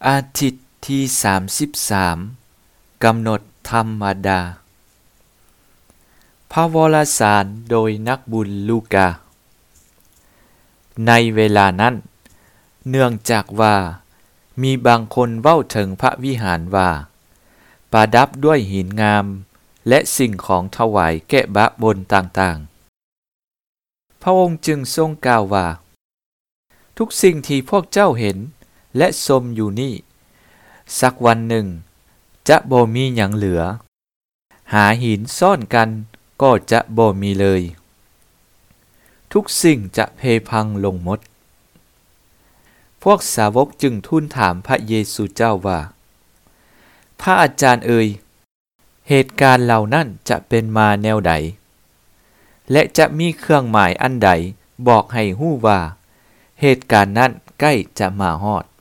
อาทิตย์ที่33กำหนดธรรมดาพระวรสารโดยนักบุญลูกาในเวลานั้นเนื่องจากว่ามีบางคนเว้าถึงพระวิหารว่าประดับด้วยหินงามและสิ่งของถวายแก่บะบนต่างๆพระองค์จึงทรงกล่าวว่าทุกสิ่งที่พวกเจ้าเห็นและชมอยู่นี่สักวันหนึ่งจะบ่มีหยังเหลือหาหินซ่อนกันก็จะบ่มีเลยทุกสิ่งจะเพพังลงหมดพวกสาวกจึงทูลถามพระเยซูเจ้าว่าพระอาจารย์เอ่ยเหตุการณ์เหล่านั้นจะเป็นมาแนวใดและจะมีเครื่องหมายอันใดบอกให้ฮู้ว่าเหตุการณ์นั้นใกล้จะมาฮอด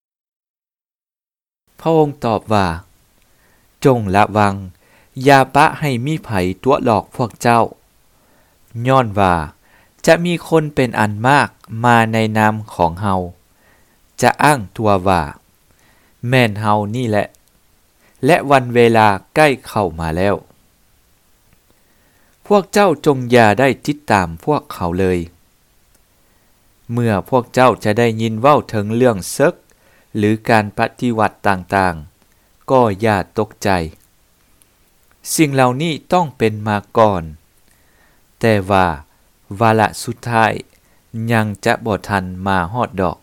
พระองค์ตอบว่าจงระวังอย่าปะให้มีไผตัวหลอกพวกเจ้าย้อนว่าจะมีคนเป็นอันมากมาในนามของเฮาจะอ้างตัวว่าแม่นเฮานี่แหละและวันเวลาใกล้เข้ามาแล้วพวกเจ้าจงอย่าได้ติดตามพวกเขาเลยเมื่อพวกเจ้าจะได้ยินเว้าถึงเรื่องศึกหรือการปฏิวัติต่างๆก็อย่าตกใจสิ่งเหล่านี้ต้องเป็นมาก่อนแต่ว่าวาระสุดท้ายยังจะบ่ทันมาฮอดดอก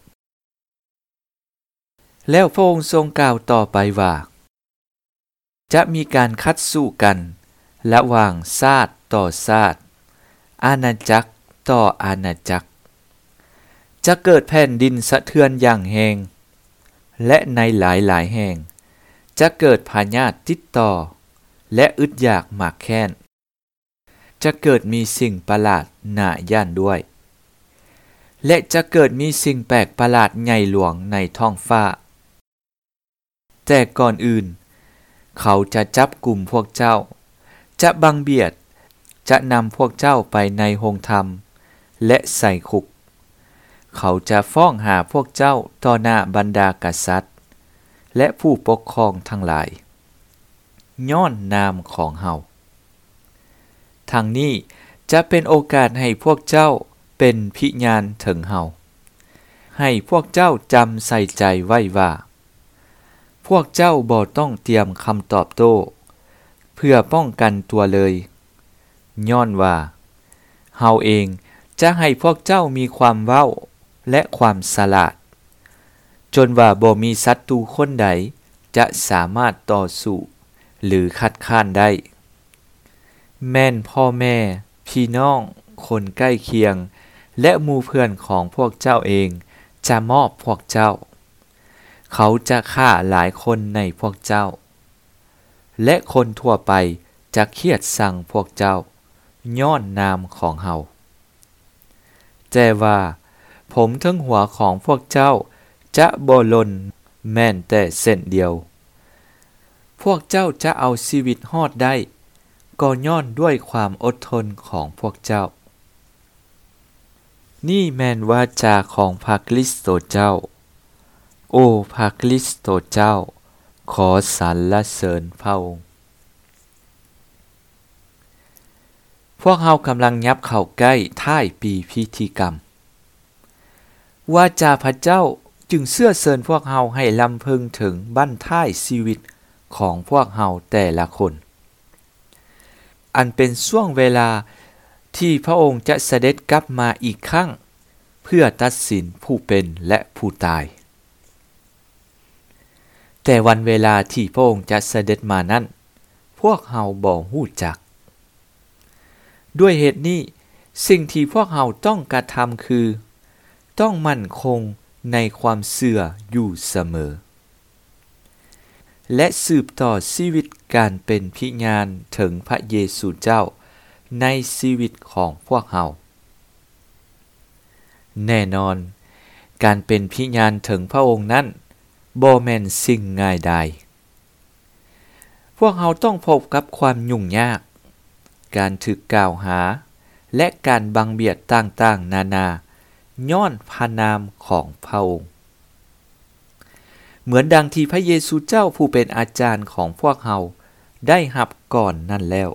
แล้วพระองค์ทรงกล่าวต่อไปว่าจะมีการคัดสู้กันระหว่างชาติต่อชาติอาณาจักรต่ออาณาจักรจะเกิดแผ่นดินสะเทือนอย่างแรงและในหลายๆแห่งจะเกิดพายุติดต่อและอึดอยากหมากแค้นจะเกิดมีสิ่งประหลาดน่าย่านด้วยและจะเกิดมีสิ่งแปลกประหลาดใหญ่หลวงในท้องฟ้าแต่ก่อนอื่นเขาจะจับกลุ่มพวกเจ้าจะบังเบียดจะนำพวกเจ้าไปในโรงธรรมและใส่คุกเขาจะฟ้องหาพวกเจ้าต่อหน้าบรรดากษัตริย์และผู้ปกครองทั้งหลายย้อนนามของเฮาทางนี้จะเป็นโอกาสให้พวกเจ้าเป็นพิญาณถึงเฮาให้พวกเจ้าจำใส่ใจไว้ว่าพวกเจ้าบ่ต้องเตรียมคำตอบโต้เพื่อป้องกันตัวเลยย้อนว่าเฮาเองจะให้พวกเจ้ามีความเว้าและความฉลาดจนว่าบ่มีศัตรูคนใดจะสามารถต่อสู้หรือคัดค้านได้แม่นพ่อแม่พี่น้องคนใกล้เคียงและหมู่เพื่อนของพวกเจ้าเองจะมอบพวกเจ้าเขาจะฆ่าหลายคนในพวกเจ้าและคนทั่วไปจะเครียดสั่งพวกเจ้าย้อนนามของเฮาแต่ว่าผมทั้งหัวของพวกเจ้าจะบ่หล่นแม้นแต่เส้นเดียวพวกเจ้าจะเอาชีวิตรอดได้ก็ย้อนด้วยความอดทนของพวกเจ้านี่แม่นวาจาของพระคริสต์เจ้าโอ้พระคริสต์เจ้าขอสรรเสริญพระองค์พวกเฮากำลังยับเข้าใกล้ท้ายปีพิธีกรรมวาจาพระเจ้าจึงเชื่อเชิญพวกเฮาให้ลำพึงถึงบั้นท้ายชีวิตของพวกเฮาแต่ละคนอันเป็นช่วงเวลาที่พระองค์จะเสด็จกลับมาอีกครั้งเพื่อตัดสินผู้เป็นและผู้ตายแต่วันเวลาที่พระองค์จะเสด็จมานั้นพวกเฮาบ่ฮู้จักด้วยเหตุนี้สิ่งที่พวกเฮาต้องกระทำคือต้องมั่นคงในความเชื่ออยู่เสมอและสืบต่อชีวิตการเป็นพิญาณถึงพระเยซูเจ้าในชีวิตของพวกเฮาแน่นอนการเป็นพิญาณถึงพระองค์นั้นบ่แม่นสิ่งง่ายดายพวกเฮาต้องพบกับความยุ่งยากการถูกกล่าวหาและการบังเบียดต่างๆนานาย้อนพระนามของพระองค์เหมือนดังที่พระเยซูเจ้าผู้เป็นอาจารย์ของพวกเฮาได้รับก่อนนั่นแล้ว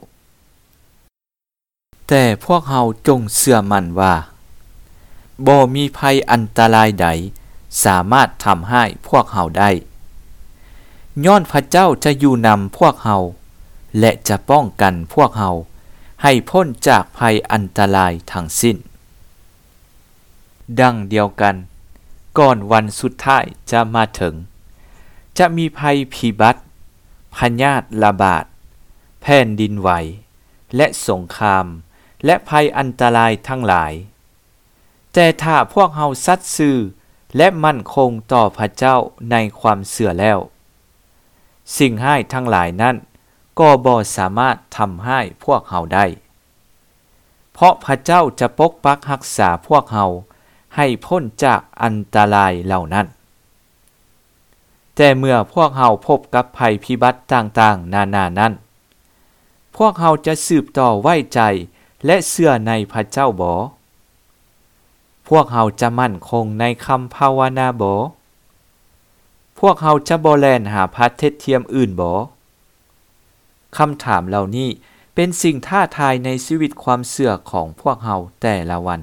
แต่พวกเฮาจงเชื่อมั่นว่าบ่มีภัยอันตรายใดสามารถทำให้พวกเฮาได้ย้อนพระเจ้าจะอยู่นำพวกเฮาและจะป้องกันพวกเฮาให้พ้นจากภัยอันตรายทั้งสิ้นดังเดียวกันก่อนวันสุดท้ายจะมาถึงจะมีภัยพิบัติพยาธิระบาดแผ่นดินไหวและสงครามและภัยอันตรายทั้งหลายแต่ถ้าพวกเฮาสัตย์ซื่อและมั่นคงต่อพระเจ้าในความเชื่อแล้วสิ่งร้ายทั้งหลายนั้นก็บ่สามารถทำให้พวกเฮาได้เพราะพระเจ้าจะปกปักรักษาพวกเฮาให้พ้นจากอันตรายเหล่านั้นแต่เมื่อพวกเฮาพบกับภัยพิบัติต่างๆนานานั้นพวกเฮาจะสืบต่อไว้ใจและเชื่อในพระเจ้าบ่พวกเฮาจะมั่นคงในคำภาวนาบ่พวกเฮาจะบ่แล่นหาพระเท็จเทียมอื่นบ่คำถามเหล่านี้เป็นสิ่งท้าทายในชีวิตความเชื่อของพวกเฮาแต่ละวัน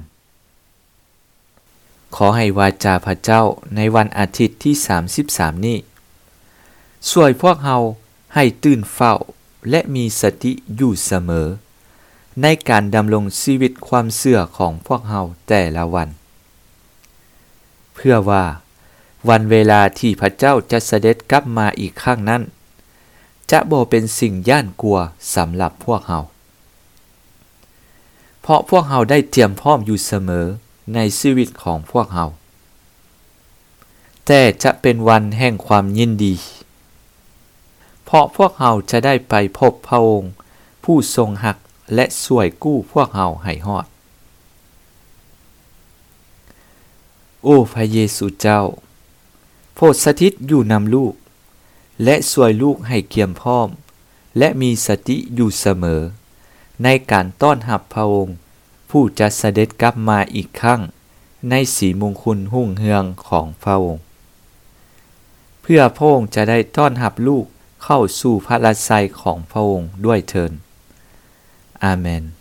ขอให้วาจาพระเจ้าในวันอาทิตย์ที่33นี้ช่วยพวกเฮาให้ตื่นเฝ้าและมีสติอยู่เสมอในการดำรงชีวิตความเชื่อของพวกเฮาแต่ละวันเพื่อว่าวันเวลาที่พระเจ้าจะเสด็จกลับมาอีกครั้งนั้นจะบ่เป็นสิ่งย่านกลัวสำหรับพวกเฮาเพราะพวกเฮาได้เตรียมพร้อมอยู่เสมอในชีวิตของพวกเฮาแต่จะเป็นวันแห่งความยินดีเพราะพวกเฮาจะได้ไปพบพระองค์ผู้ทรงหักและช่วยกู้พวกเฮาให้รอดโอ้พระเยซูเจ้าโปรดสถิตอยู่นำลูกและช่วยลูกให้เกียมพร้อมและมีสติอยู่เสมอในการต้อนรับพระองค์ผู้จะเสด็จกลับมาอีกครั้งในสีมงคลรุ่งเรืองของพระองค์เพื่อพระองค์จะได้ต้อนรับลูกเข้าสู่พระราชย์ของพระองค์ด้วยเถิดอาเมน